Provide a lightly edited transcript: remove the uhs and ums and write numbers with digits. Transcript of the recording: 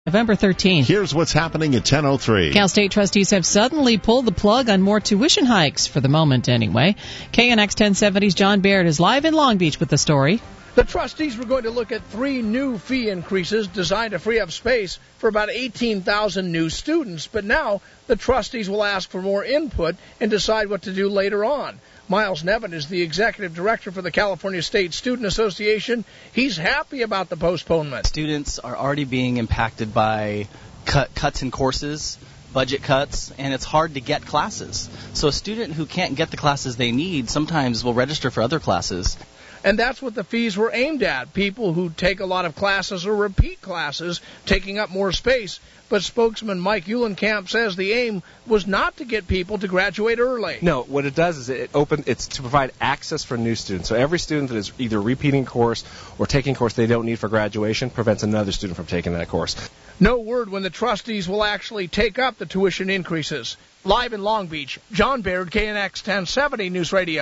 November 13th. Here's what's happening at 10:03. Cal State trustees have suddenly pulled the plug on more tuition hikes, for the moment anyway. KNX 1070's John Baird is live in Long Beach with the story. The trustees were going to look at 3 new fee increases designed to free up space for about 18,000 new students. But now the trustees will ask for more input and decide what to do later on. Miles Nevin is the executive director for the California State Student Association. He's happy about the postponement. Students are already being impacted by cuts in courses, budget cuts, and it's hard to get classes. So a student who can't get the classes they need sometimes will register for other classes. And that's what the fees were aimed at, people who take a lot of classes or repeat classes, taking up more space. But spokesman Mike Uhlenkamp says the aim was not to get people to graduate early. No, what it does is it's to provide access for new students. So every student that is either repeating course or taking course they don't need for graduation prevents another student from taking that course. No word when the trustees will actually take up the tuition increases. Live in Long Beach, John Baird, KNX 1070 News Radio.